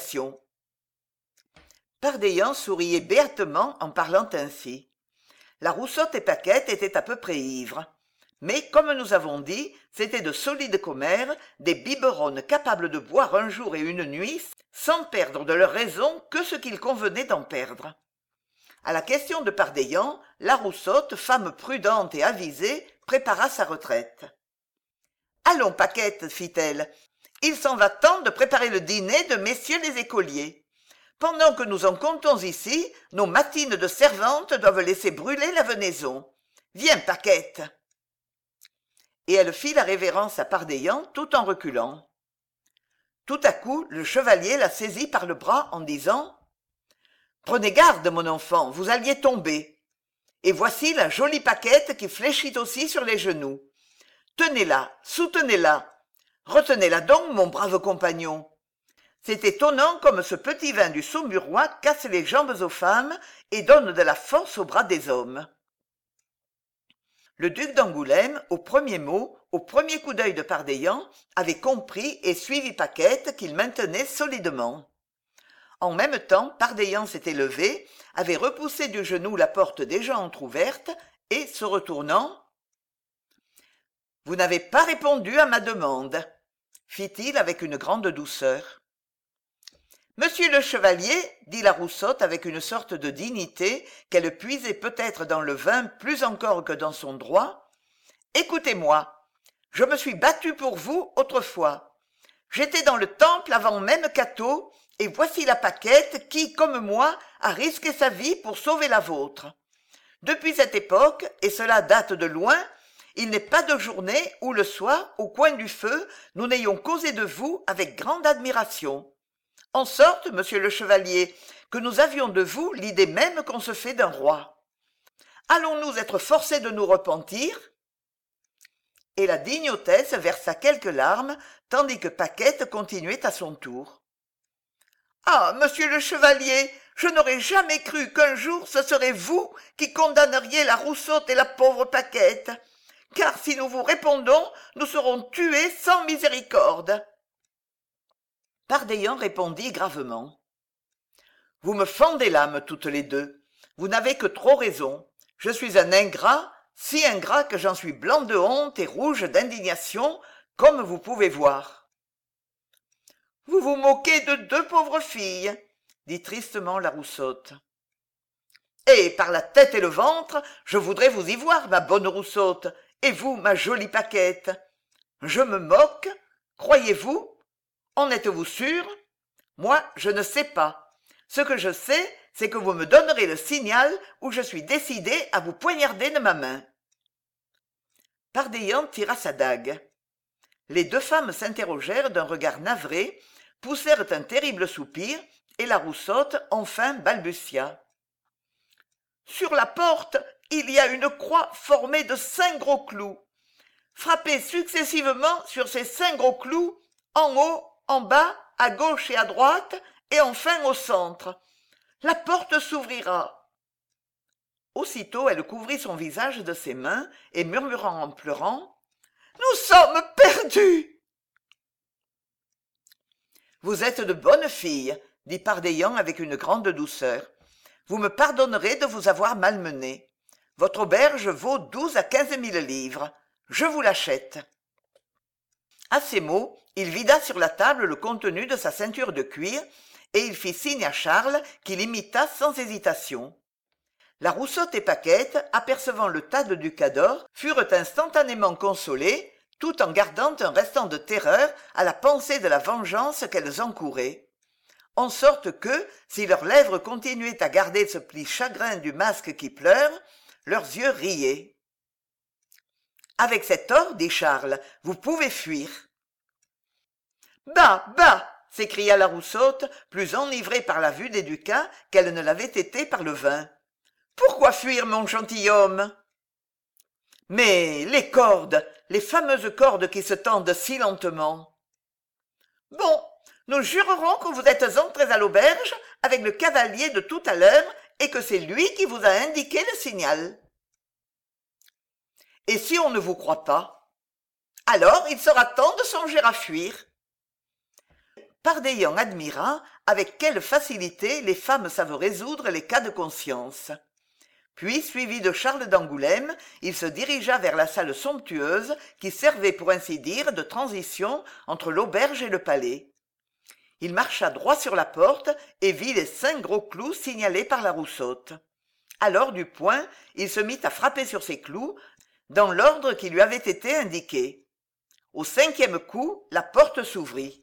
Pardaillan souriait béatement en parlant ainsi. La Roussotte et Paquette étaient à peu près ivres. Mais, comme nous avons dit, c'étaient de solides commères, des biberonnes capables de boire un jour et une nuit sans perdre de leur raison que ce qu'il convenait d'en perdre. À la question de Pardaillan, la Roussotte, femme prudente et avisée, prépara sa retraite. « Allons, Paquette, fit-elle, il s'en va temps de préparer le dîner de messieurs les écoliers. Pendant que nous en comptons ici, nos matines de servantes doivent laisser brûler la venaison. Viens, Paquette !» Et elle fit la révérence à Pardaillan tout en reculant. Tout à coup, le chevalier la saisit par le bras en disant « Prenez garde, mon enfant, vous alliez tomber. Et voici la jolie Paquette qui fléchit aussi sur les genoux. Tenez-la, soutenez-la. Retenez-la donc, mon brave compagnon. C'est étonnant comme ce petit vin du Saumurois casse les jambes aux femmes et donne de la force aux bras des hommes. » Le duc d'Angoulême, au premier mot, au premier coup d'œil de Pardaillan, avait compris et suivi Paquette qu'il maintenait solidement. En même temps, Pardaillan s'était levé, avait repoussé du genou la porte déjà entr'ouverte et, se retournant, Vous n'avez pas répondu à ma demande, fit-il avec une grande douceur. Monsieur le chevalier, dit la Roussotte avec une sorte de dignité qu'elle puisait peut-être dans le vin plus encore que dans son droit, écoutez-moi, je me suis battue pour vous autrefois. J'étais dans le temple avant même Cato, et voici la Paquette qui, comme moi, a risqué sa vie pour sauver la vôtre. Depuis cette époque, et cela date de loin, il n'est pas de journée où le soir, au coin du feu, nous n'ayons causé de vous avec grande admiration. En sorte, monsieur le chevalier, que nous avions de vous l'idée même qu'on se fait d'un roi. Allons-nous être forcés de nous repentir? Et la digne hôtesse versa quelques larmes, tandis que Paquette continuait à son tour. Ah, monsieur le chevalier, je n'aurais jamais cru qu'un jour ce serait vous qui condamneriez la Roussotte et la pauvre Paquette, car si nous vous répondons, nous serons tués sans miséricorde. Pardaillan répondit gravement. Vous me fendez l'âme toutes les deux. Vous n'avez que trop raison. Je suis un ingrat, si ingrat que j'en suis blanc de honte et rouge d'indignation, comme vous pouvez voir. Vous vous moquez de deux pauvres filles, dit tristement la Roussotte. Et par la tête et le ventre, je voudrais vous y voir, ma bonne Roussotte, et vous, ma jolie Paquette. Je me moque, croyez-vous? En êtes-vous sûr? Moi, je ne sais pas. Ce que je sais, c'est que vous me donnerez le signal où je suis décidé à vous poignarder de ma main. Pardaillan tira sa dague. Les deux femmes s'interrogèrent d'un regard navré, poussèrent un terrible soupir, et la Roussotte enfin balbutia. Sur la porte, il y a une croix formée de cinq gros clous. Frappez successivement sur ces cinq gros clous, en haut, en bas, à gauche et à droite, et enfin au centre. La porte s'ouvrira. Aussitôt elle couvrit son visage de ses mains, et murmurant en pleurant, « Nous sommes perdus !» Vous êtes de bonnes filles, dit Pardaillan avec une grande douceur. Vous me pardonnerez de vous avoir malmené. Votre auberge vaut douze à quinze mille livres. Je vous l'achète. À ces mots, il vida sur la table le contenu de sa ceinture de cuir, et il fit signe à Charles, qui l'imita sans hésitation. La Roussotte et Paquette, apercevant le tas de ducats d'or, furent instantanément consolées, tout en gardant un restant de terreur à la pensée de la vengeance qu'elles encouraient. En sorte que, si leurs lèvres continuaient à garder ce pli chagrin du masque qui pleure, leurs yeux riaient. « Avec cet or, dit Charles, vous pouvez fuir. »« Bah, bah !» s'écria la Roussotte, plus enivrée par la vue des ducats qu'elle ne l'avait été par le vin. « Pourquoi fuir, mon gentilhomme ?»« Mais les cordes, les fameuses cordes qui se tendent si lentement. »« Bon, nous jurerons que vous êtes entrés à l'auberge avec le cavalier de tout à l'heure et que c'est lui qui vous a indiqué le signal. »« Et si on ne vous croit pas? Alors il sera temps de songer à fuir. » Pardaillan admira avec quelle facilité les femmes savent résoudre les cas de conscience. Puis, suivi de Charles d'Angoulême, il se dirigea vers la salle somptueuse qui servait pour ainsi dire de transition entre l'auberge et le palais. Il marcha droit sur la porte et vit les cinq gros clous signalés par la Roussotte. Alors, du poing, il se mit à frapper sur ces clous, dans l'ordre qui lui avait été indiqué. Au cinquième coup, la porte s'ouvrit.